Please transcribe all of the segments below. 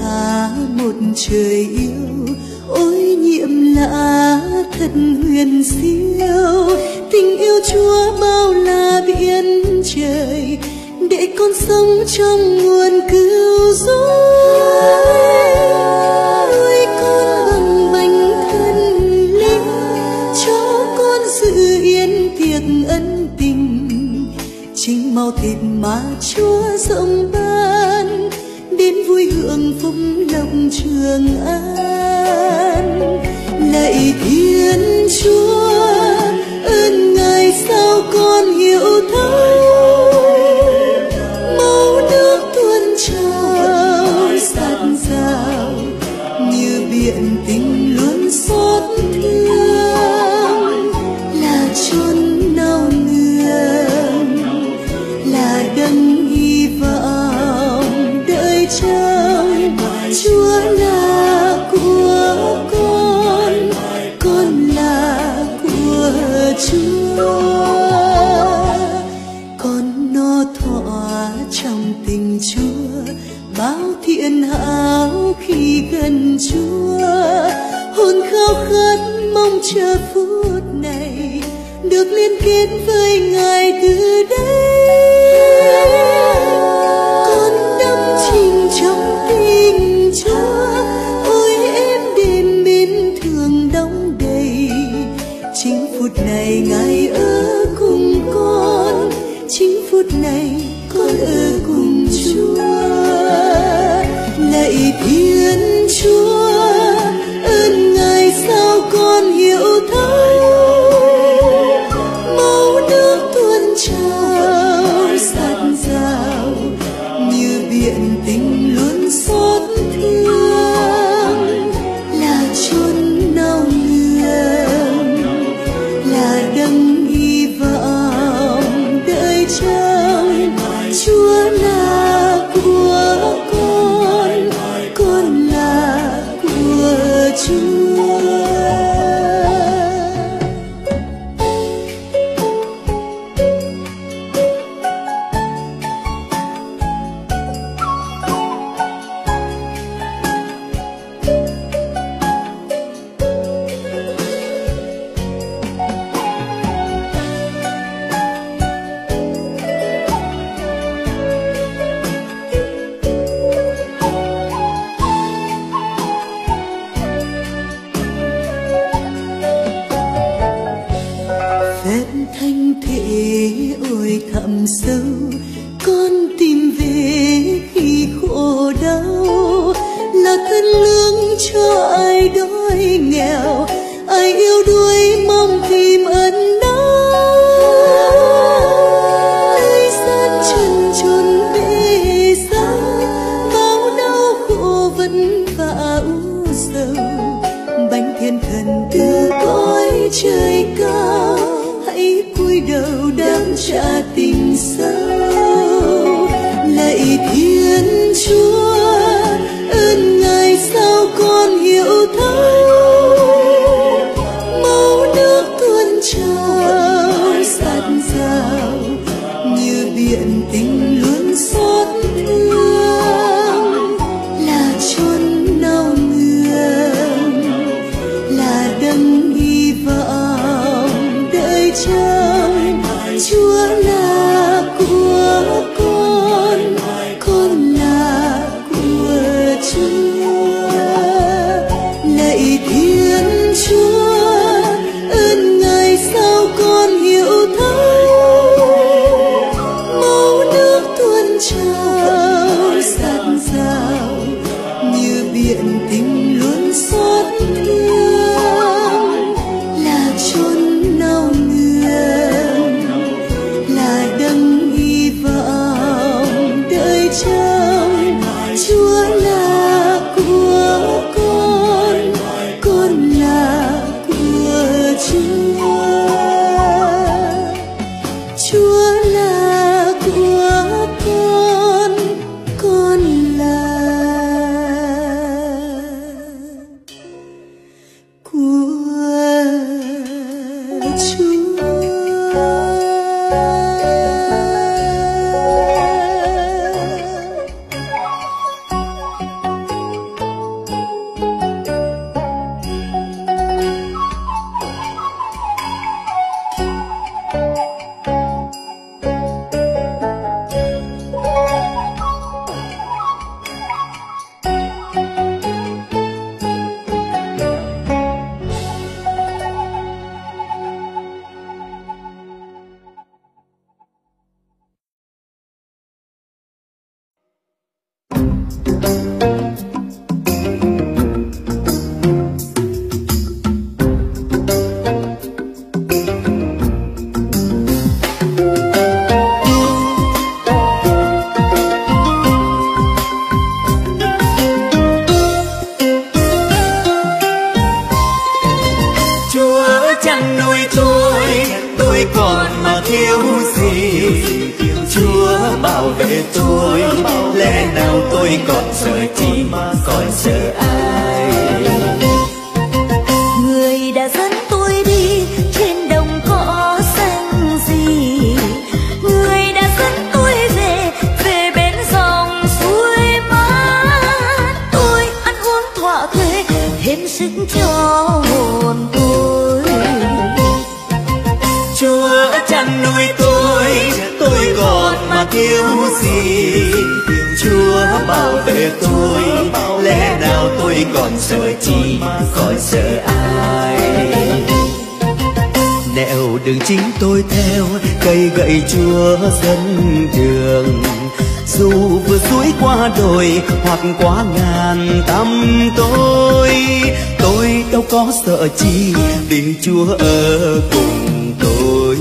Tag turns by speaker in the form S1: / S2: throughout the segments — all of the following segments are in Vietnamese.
S1: cả một trời yêu. Ôi nhiệm lạ thật huyền siêu, tình yêu Chúa bao la biển trời, để con sống trong nguồn cứu rỗi. Ôi con bằng bánh thân linh, cho con sự yên tiệc ân tình, chính máu thịt mà Chúa rộng ban, đến vui hưởng phúc lộc Trường An. Lạy Thiên Chúa, ơn Ngài sao con hiểu thấu, màu nước tuôn trào dạt dào, như biển tình luôn xót thương. Là chốn nao nương, là đấng hy vọng đợi trông. Chúa là của con là của Chúa. Con no thỏa trong tình Chúa, bao thiện hảo khi gần Chúa. Hồn khao khát mong chờ phút này, được liên kết với Ngài từ đây. Con đắm chìm trong tình Chúa, ôi êm đềm bên thường đong đầy. Chính phút này Ngài ở cùng con, chính phút này con ở cùng Chúa. Lạy Thiên Chúa, ơn Ngài sao con hiểu thấu, màu nước tuôn trào dạt dào, như biển tình luôn xót thương. Là chốn nao nương, là đấng hy vọng đợi trông. Chúa là của con là của Chúa.
S2: tôi, lẽ nào tôi còn sợ chi, còn sợ ai?
S1: Người đã dẫn tôi đi trên đồng cỏ xanh gì, người đã dẫn tôi về bên dòng suối mát. Tôi ăn uống thỏa thuê thêm sức cho hồn tôi.
S2: Chúa chăn nuôi tôi còn mà thiếu gì? Chúa bảo vệ tôi, lẽ nào tôi còn sợ chi, còn sợ ai? Nẻo đường chính tôi theo, cây gậy Chúa dẫn đường. Dù vừa suối qua đồi hoặc qua ngàn tăm tôi đâu có sợ chi, vì Chúa ở cùng tôi.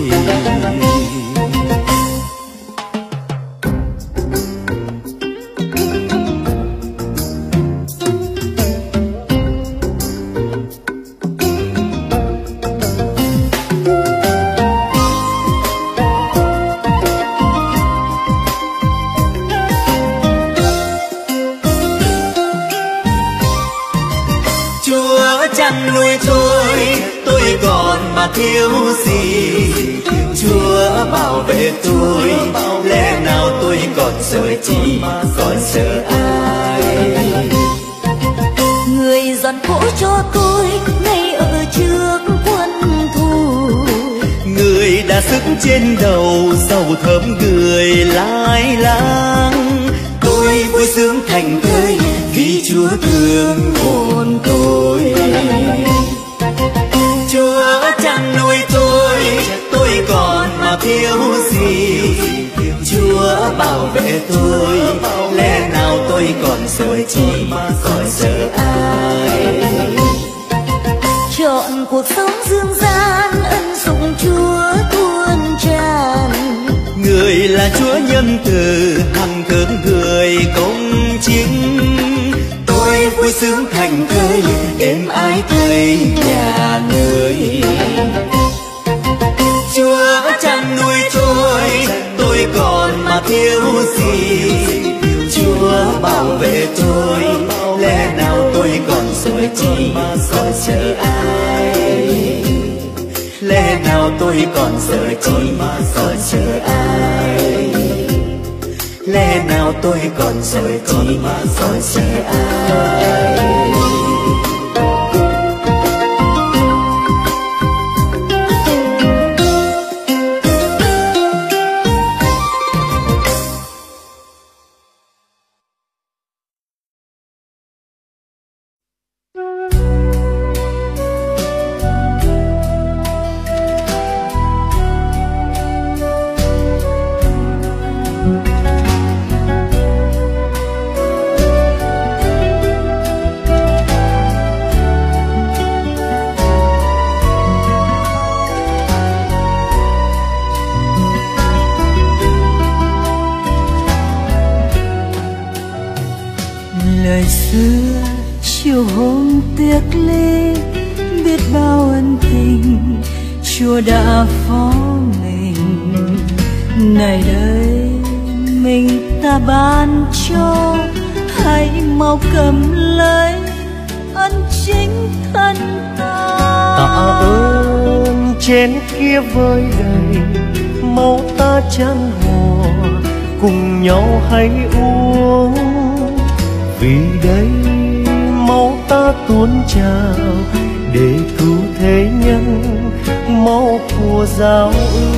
S2: Chăn nuôi tôi còn mà thiếu gì? Chúa bảo vệ tôi, lẽ nào tôi còn sợ chi, còn sợ ai?
S1: Người dọn cỗ cho tôi ngay ở trước quân thù,
S2: người đã sức trên đầu dầu thơm người lai láng. Tôi vui sướng thành thơi vì Chúa thương hồn tôi. Chúa chăn nuôi tôi còn mà thiếu gì? Chúa bảo vệ tôi, lẽ nào tôi còn sợ chi, còn sợ ai?
S1: Chọn cuộc sống dương gian, ân sủng Chúa tuôn tràn.
S2: Người là Chúa nhân từ, hằng thương người công chính. Tôi vui sướng thành thơi, êm ái thấy nhà người. Chúa chăn nuôi tôi còn mà thiếu gì? Chúa bảo vệ tôi, lẽ nào tôi còn sợ chi, còn sợ ai? Lẽ nào tôi còn sợ chi, còn sợ ai? Lẽ nào tôi còn sợ chi, còn sợ ai?
S1: Lời xưa chiều hôm tiếc ly, biết bao ân tình Chúa đã phó mình. Này đây mình ta ban cho, hãy mau cầm lấy ân chính thân ta.
S3: Tạ ơn trên kia vơi đầy, mau ta chan hòa cùng nhau hãy uống. Vì đây máu ta tuôn trào để cứu thế nhân, máu của giao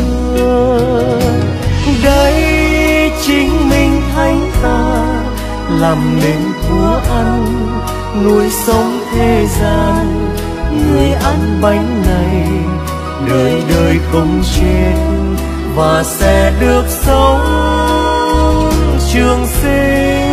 S3: ước. Đây chính mình thánh ta làm nên của ăn, nuôi sống thế gian. Người ăn bánh này đời đời không chết, và sẽ được sống trường sinh.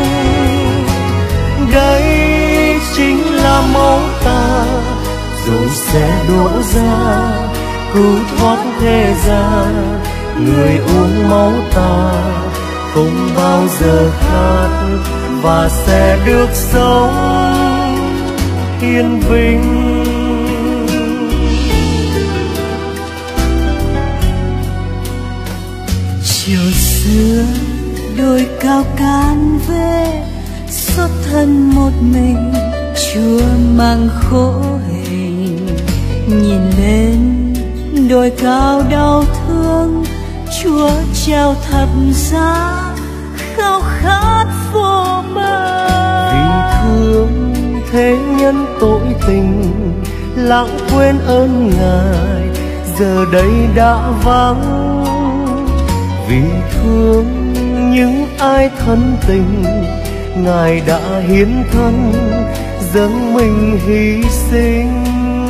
S3: Đây chính là máu ta rồi sẽ đổ ra cứu thoát thế gian. Người uống máu ta không bao giờ khát, và sẽ được sống yên bình.
S1: Chiều xưa đồi cao can về xuất thân một mình, Chúa mang khổ hình. Nhìn lên đồi cao đau thương, Chúa treo thập giá khao khát vô bờ.
S3: Vì thương thế nhân tội tình, lãng quên ơn Ngài giờ đây đã vắng. Vì thương những ai thân tình, Ngài đã hiến thân dâng mình hy sinh.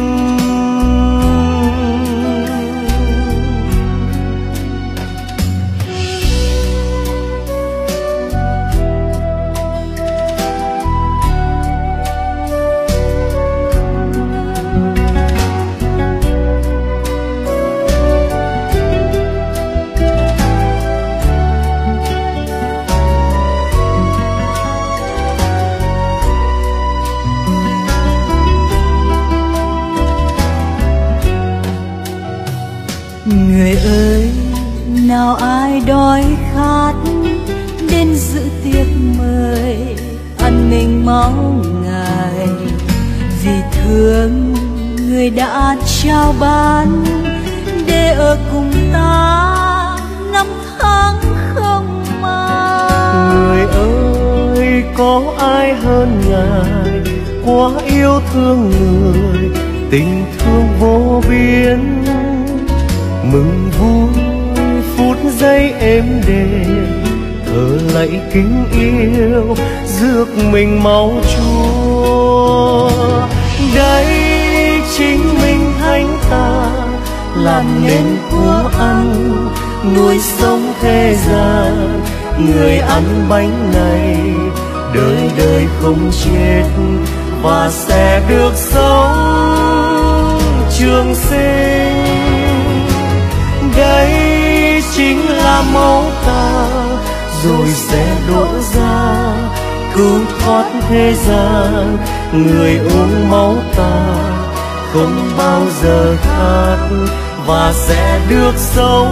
S1: Người ơi, nào ai đói khát đến dự tiệc mời ăn mình máu Ngài. Vì thương người đã trao bán để ở cùng ta năm tháng không màng.
S3: Người ơi, có ai hơn Ngài quá yêu thương người, tình thương vô biên. Mừng vui phút giây êm đềm, thờ lạy kính yêu rước mình máu Chúa. Đây chính mình thánh ta, làm nên của ăn nuôi sống thế gian. Người ăn bánh này đời đời không chết, và sẽ được sống trường sinh. Đây chính là máu ta, rồi sẽ đổ ra cứu thoát thế gian. Người uống máu ta không bao giờ khát, và sẽ được sống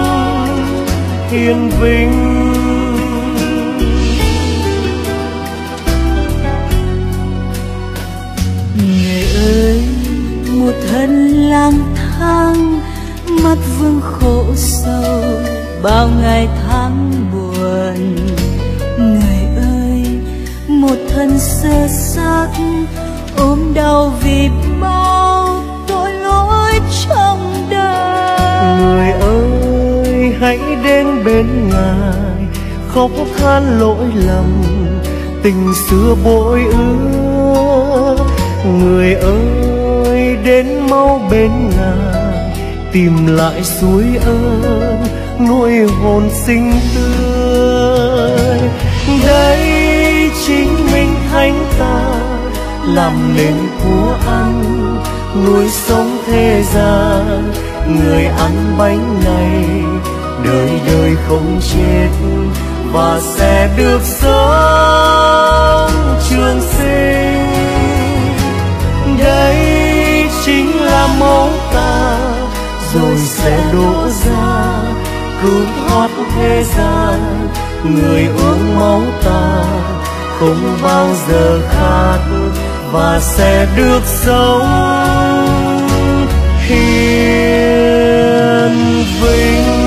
S3: hiền vinh.
S1: Người ơi, một thân lang thang mắt vương khổ sâu bao ngày tháng buồn. Người ơi, một thân sơ xác ôm đau vì bao tội lỗi trong đời.
S3: Người ơi, hãy đến bên Ngài khóc than lỗi lầm tình xưa bội ước. Người ơi, đến mau bên Ngài tìm lại suối ơn nuôi hồn sinh tươi. Đây chính mình thánh ta, làm nên của ăn nuôi sống thế gian. Người ăn bánh này đời đời không chết, và sẽ được sống trường sinh. Đây chính là máu ta, rồi sẽ đổ ra cứu thoát thế gian. Người uống máu ta không bao giờ khát, và sẽ được sống hiền vinh.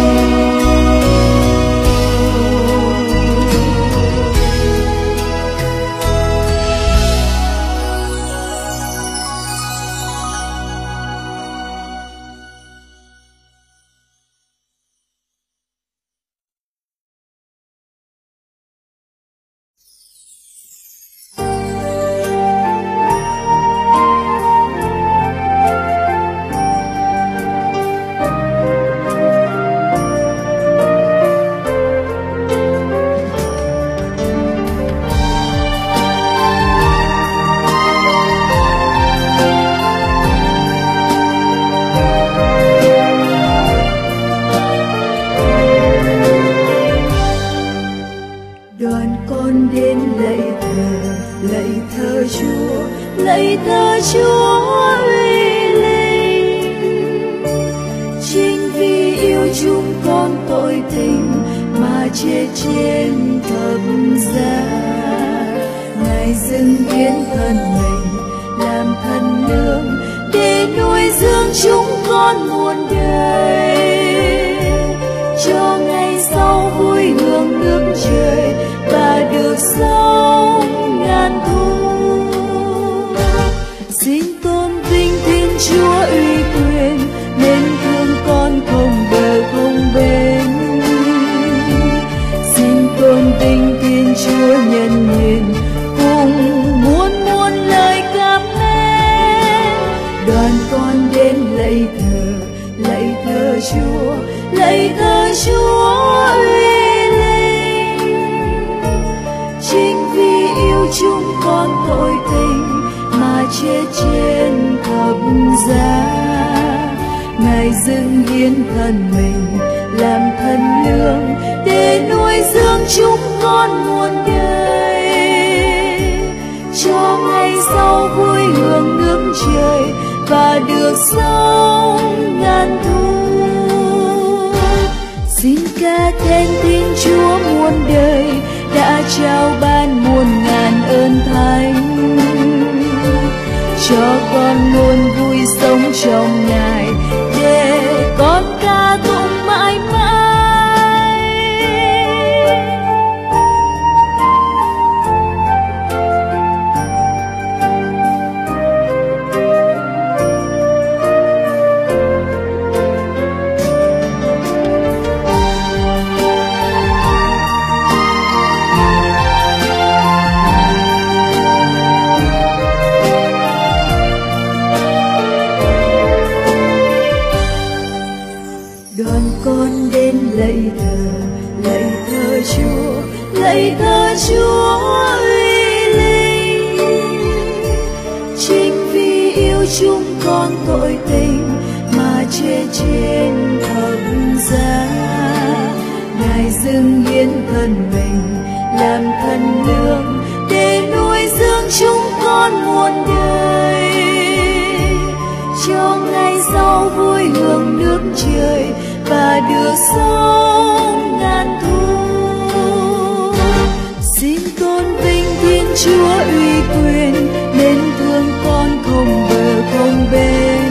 S1: lạy thơ Chúa uy linh. Chính vì yêu chúng con tội tình mà chết trên thập giá. Ngài dâng hiến thân mình làm thân lương để nuôi dưỡng chúng con muôn đời, cho ngày sau vui hưởng nước trời và được sống ngàn thu. Xin tôn vinh Thiên Chúa uy quyền, nên thương con không bờ không bến. Xin tôn vinh Thiên Chúa nhân hiền, cùng muôn muôn lời cảm mến. Đoàn con đến lạy thờ Chúa, lạy thờ Chúa uy linh. Chính vì yêu chúng con tội tình mà chết trên thập giá. Ngài dâng hiến thân mình làm thân lương để nuôi dưỡng chúng con muôn đời, cho ngày sau vui hưởng nước trời và được sống ngàn thu. Xin ca khen Thiên Chúa muôn đời đã trao ban muôn ngàn ơn thánh, cho con luôn vui sống trong Ngài để con ca tụng mãi mãi. Đoàn con đến lạy thờ Chúa, lạy thờ Chúa uy linh. Chính vì yêu chúng con tội tình mà chết trên thập giá. Ngài dâng hiến thân mình làm thân lương để nuôi dưỡng chúng con muôn đời, cho ngày sau vui hưởng nước trời và được sống ngàn thu. Xin tôn vinh Thiên Chúa uy quyền, nên thương con không bờ không bến.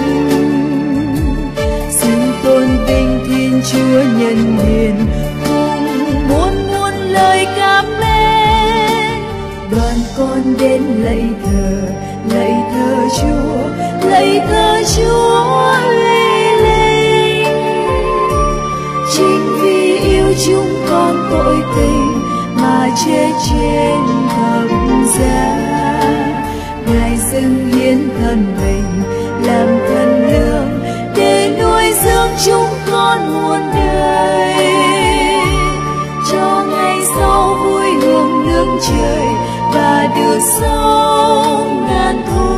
S1: Xin tôn vinh Thiên Chúa nhân hiền, cùng muôn muôn lời cảm mến. Đoàn con đến lạy thờ Chúa, lạy thờ Chúa uy linh. Chính vì yêu chúng con tội tình mà chết trên thập giá. Ngài dâng hiến thân mình làm thân lương để nuôi dưỡng chúng con muôn đời, cho ngày sau vui hưởng nước trời và được sống ngàn thu.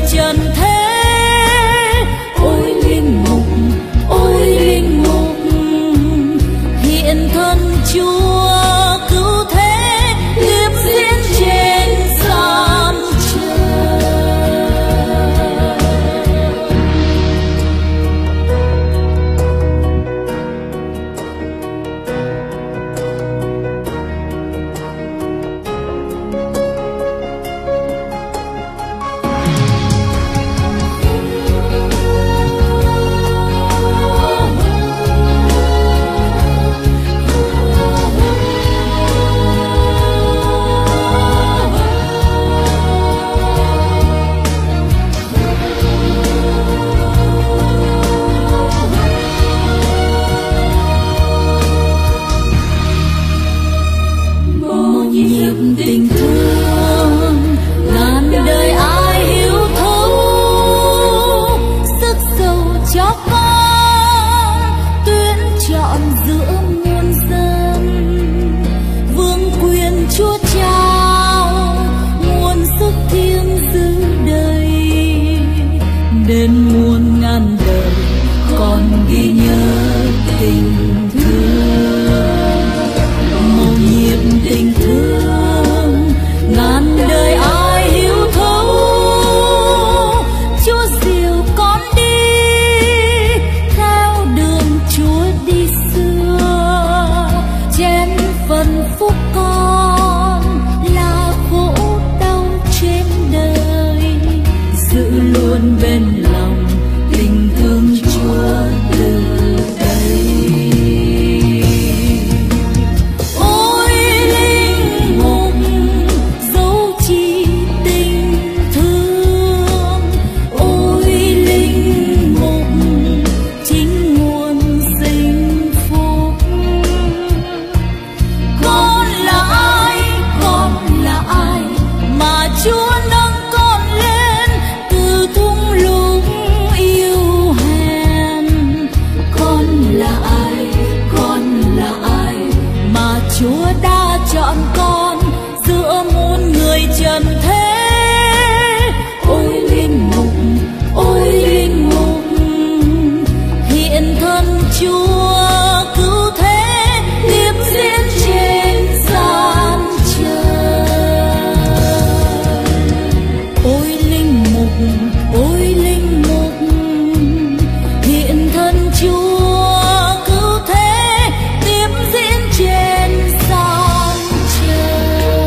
S1: trần thế. Ôi linh mục, ôi linh mục, hiện thân Chúa cứu thế tiếp diễn trên gian tình thương ngàn đời ai hiểu thấu, sức giàu cho con tuyển chọn giữa muôn dân. Vương quyền Chúa trao nguồn sức thiêng giữ đời, đến muôn ngàn đời còn ghi nhớ tình thương. Mầu nhiệm tình thương ngàn đời ai hiểu thấu, Chúa dìu con đi theo đường Chúa đi xưa. Trên phần phúc con là khổ đau trên đời, giữ luôn bên lòng tình thương Chúa từ đây. Ôi linh mục dấu chỉ tình thương, ôi linh mục chính nguồn sinh phúc. Con là ai, con là ai mà Chúa nâng con lên từ thung lũng yêu hèn? Con là ai, con là ai mà Chúa đã chọn con giữa muôn người trần thế? Ôi linh mục, ôi linh mục, hiện thân Chúa cứu thế tiếp diễn trên gian trời. Ôi linh mục, ôi linh mục, hiện thân Chúa cứu thế tiếp diễn trên gian trời.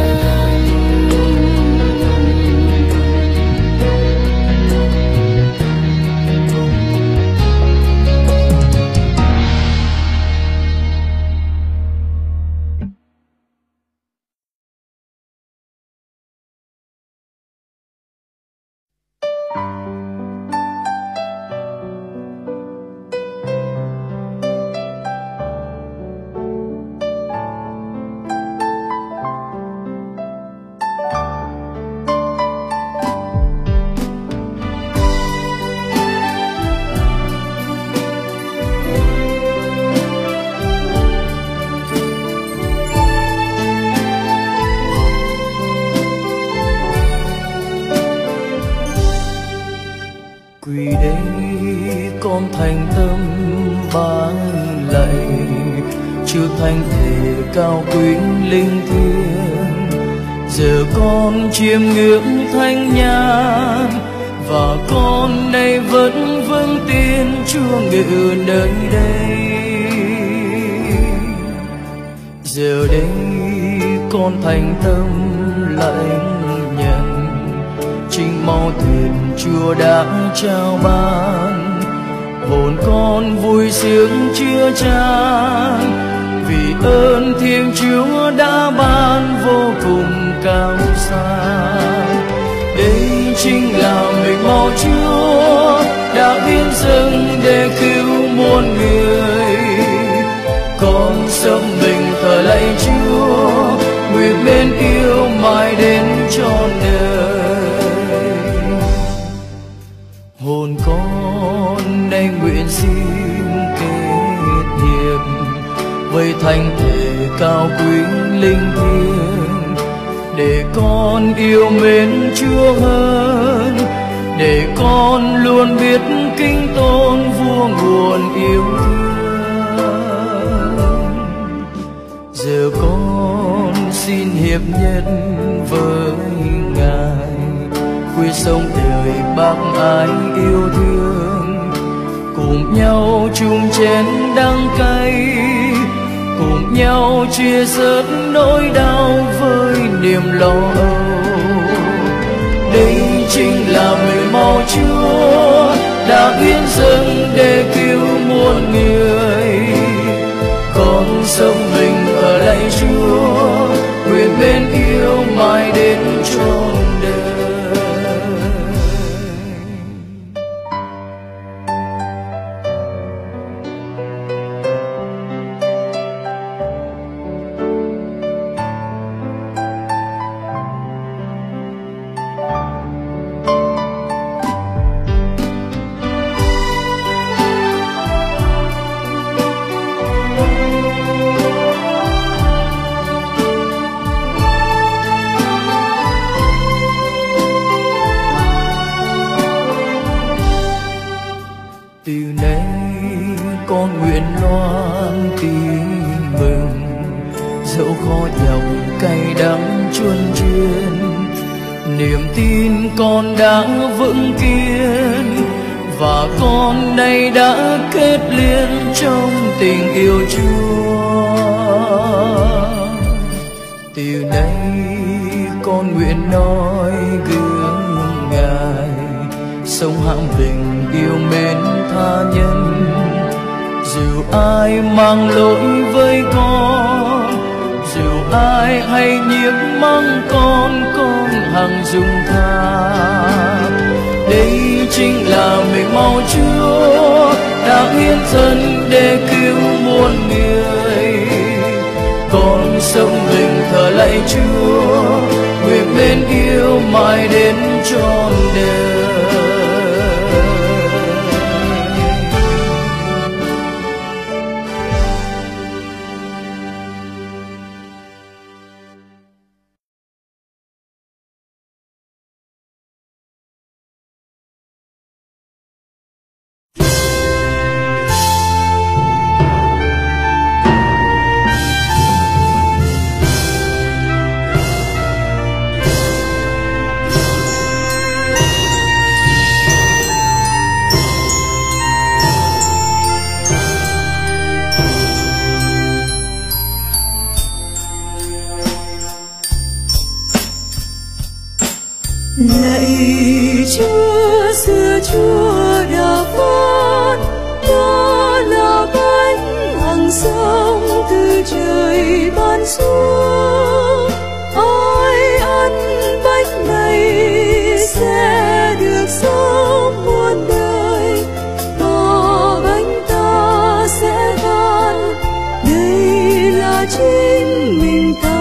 S3: Quỳ đây con thành tâm vái lạy, Chúa thánh thể cao quý linh thiêng. Giờ con chiêm ngưỡng thánh nhang và con nay vẫn vâng tin Chúa ngự nơi đây. Giờ đây con thành tâm lãnh nhận chính máu thịt Chúa đã trao ban. Hồn con vui sướng chứa chan vì ơn Thiên Chúa đã ban vô cùng cao xa. Đây chính là mình máu Chúa đã hiến dâng để cứu muôn người. Con sống mình thờ lạy Chúa, nguyện mến yêu mãi đến trọn đời. Hồn con nay nguyện xin kết hiệp với thánh thể cao quý linh thiêng, để con yêu mến Chúa hơn luôn biết kính tôn vua nguồn yêu thương. Giờ con xin hiệp nhất với Ngài, quyết sống đời bác ái yêu thương, cùng nhau chung chén đắng cay, cùng nhau chia sớt nỗi đau với niềm lo âu. Đây chính là mười máu Chúa đã hiến dâng để cứu muôn người. Con sống mình ở lạy Chúa, nguyện bên yêu mãi đến trọn đời. Từ nay con nguyện loan tin mừng, dẫu khó nhọc cay đắng chuôn chuyên, niềm tin con đã vững kiên, và con nay đã kết liên trong tình yêu Chúa. Từ nay con nguyện nói gương Ngài, sống hãm tình yêu mến tha nhân. Dù ai mang lỗi với con, dù ai hay nhiễm mắng con hằng dung tha. Đây chính là mình máu Chúa đã hiến dâng để cứu muôn người. Con sống mình thờ lạy Chúa, nguyện bên yêu mãi đến trọn đời.
S1: Lạy Chúa, xưa Chúa đã phán, đó là bánh hằng sống từ trời ban xuống. Ai ăn bánh này sẽ được sống muôn đời, bỏ bánh ta sẽ tan, đây là chính mình ta.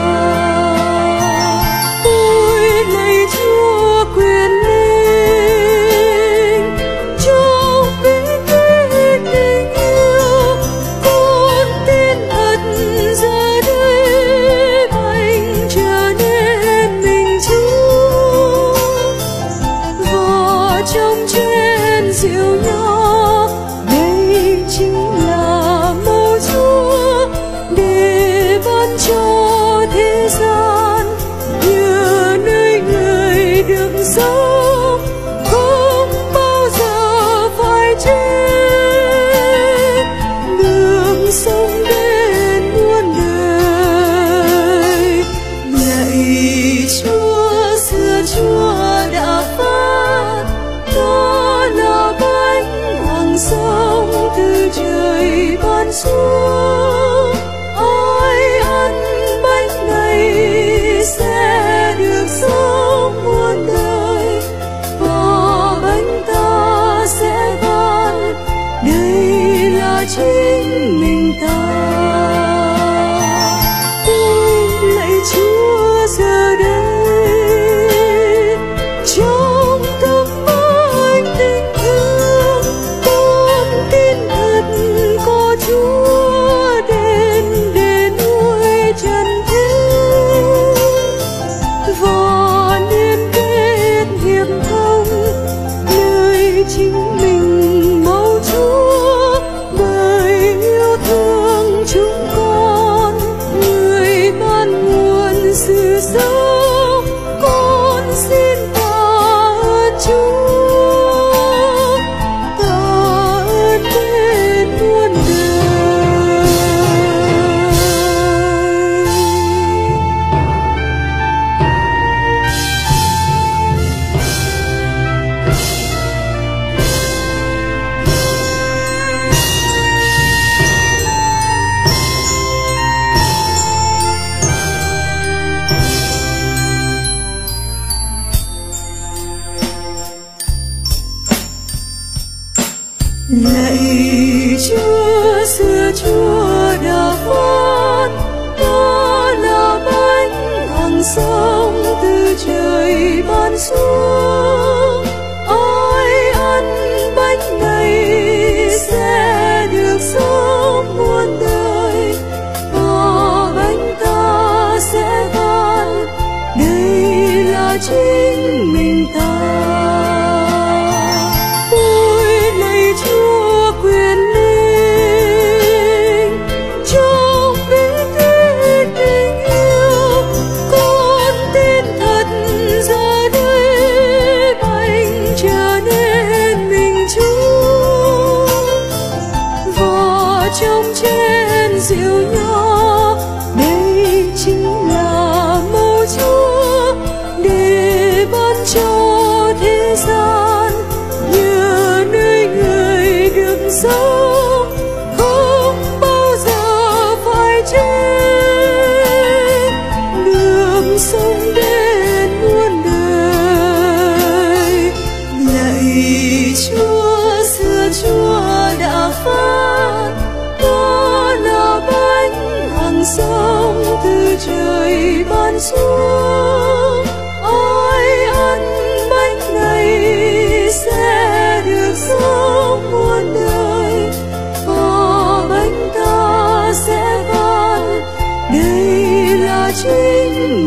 S1: Ai ăn bánh này sẽ được sống muôn đời, bỏ bánh ta sẽ tan, đây là chính mình ta. Lạy Chúa giờ đây trong tâm anh tình thương, con tin thật có Chúa đến để nuôi trần thế, và liên kết hiệp thông nơi chính mình màu chúa đời yêu thương chúng con, người ban nguồn sự sống, con xin tạ ơn Chúa, tạ ơn đến muôn đời. Lạy Chúa, xưa Chúa đã phán, ta là bánh hằng sống từ trời ban xuống. Ai ăn bánh này sẽ được sống muôn đời, và bánh ta sẽ ban, đây là chính mình ta. Trong chén rượu nho, đây chính là màu Chúa để ban cho thế gian, nhờ nơi người được sống không bao giờ phải chết, được sống đến muôn đời. Lạy Chúa, xưa Chúa đã phán, sống từ trời ban xuống. Ai ăn bánh này sẽ được sống muôn đời, và bánh ta sẽ ban, đây là chính